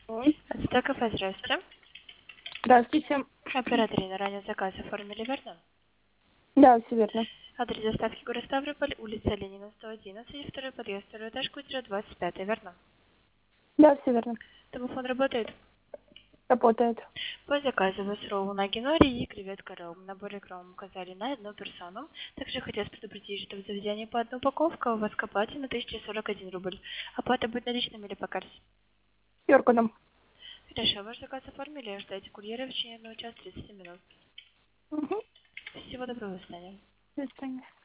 Это кафе, здравствуйте. Здравствуйте. Операторы на ранее заказ оформили, верно? Да, все верно. Адрес доставки город Ставрополь, улица Ленина, 111, второй подъезд, второй этаж, квартира 25, верно? Да, все верно. Телефон работает? Работает. По заказу вас ролл на генори и креветка ролл. Набор икром указали на одну персону. Также хотелось предупредить, что в заведении по одной упаковке у вас к оплате на 1041 рубль. Оплата будет наличными или по карте? Йорганом. Хорошо, ваш заказ оформили, ждайте курьера в течение 1 час 30 минут. Угу. Всего доброго, до свидания. До свидания.